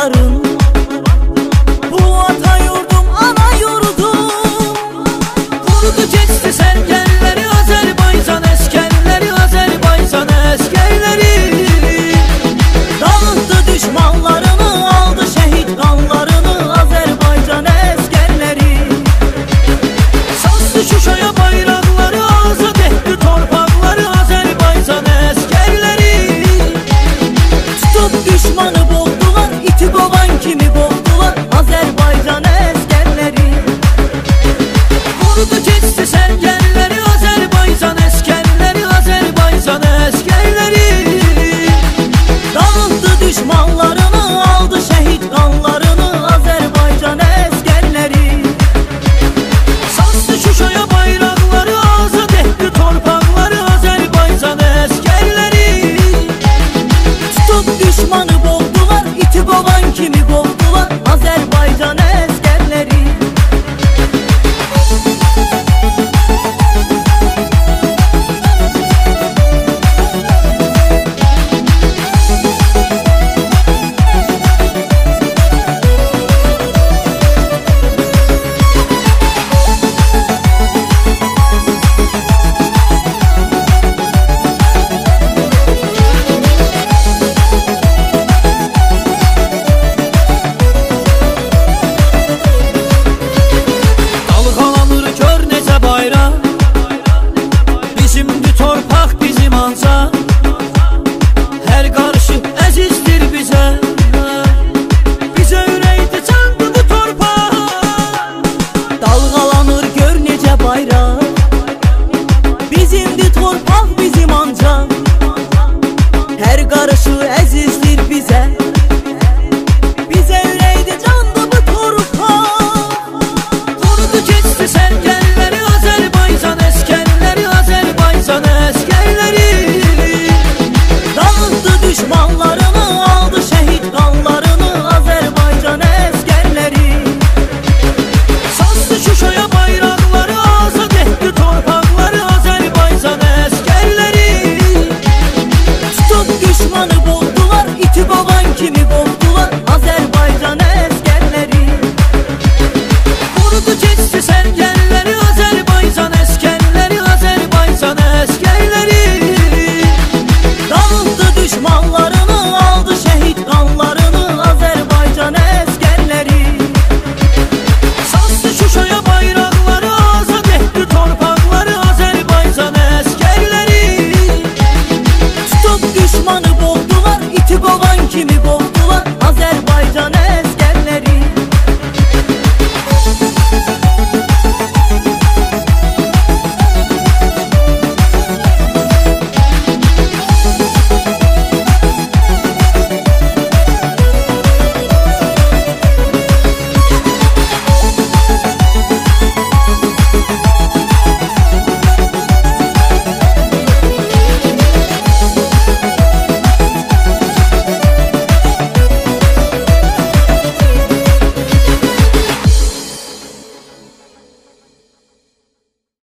dağların. Bu ata yurdum, ana yurdum. Kurudu geçti sergenleri, Azerbaycan eskerleri, Azerbaycan eskerleri. Dağıttı düşmanlarını, aldı şehit kanlarını, Azerbaycan eskerleri. Saçtı Şuşaya bayrakları, azad etti torpakları, Azerbaycan eskerleri. Tutup düşmanı boğdular, iti kovan kimi boğdular, Azerbaycan eskerleri. Vurdu geçti sergenleri, Azerbaycan eskerleri, Azerbaycan eskerleri. Dağıttı düşmanlarını, aldı şehit kanlarını, Azerbaycan eskerleri. Saçtı Şuşaya bayrakları, azad etti torpakları, Azerbaycan eskerleri. Tutup düşmanı boğdular, iti kovan kimi boğdular, Azerbaycan eskerleri. Bizimdi torpaq bizim ancaq, hər qarşı əzizdir bizə. Bizə ürəkdir canlıdır torpaq. Dalğalanır gör necə bayraq. Bizimdi torpaq bizim ancaq, hər qarşı əzizdir bizə. Bizə ürəkdir canlı bu torpaq. Qurudu keçdi sərgənləri, Azərbaycan əsgərləri, Azərbaycan əsgərləri. Dağıttı düşmanlarını, aldı şehit kanlarını, Azərbaycan əsgərləri. Saçtı Şuşaya bayrakları, azad etdi torpaqları, Azərbaycan əsgərləri. Tutup düşmanı boğdular, iti kovan kimi boğdular, Azərbaycan əsgərləri. Vurdu keçdi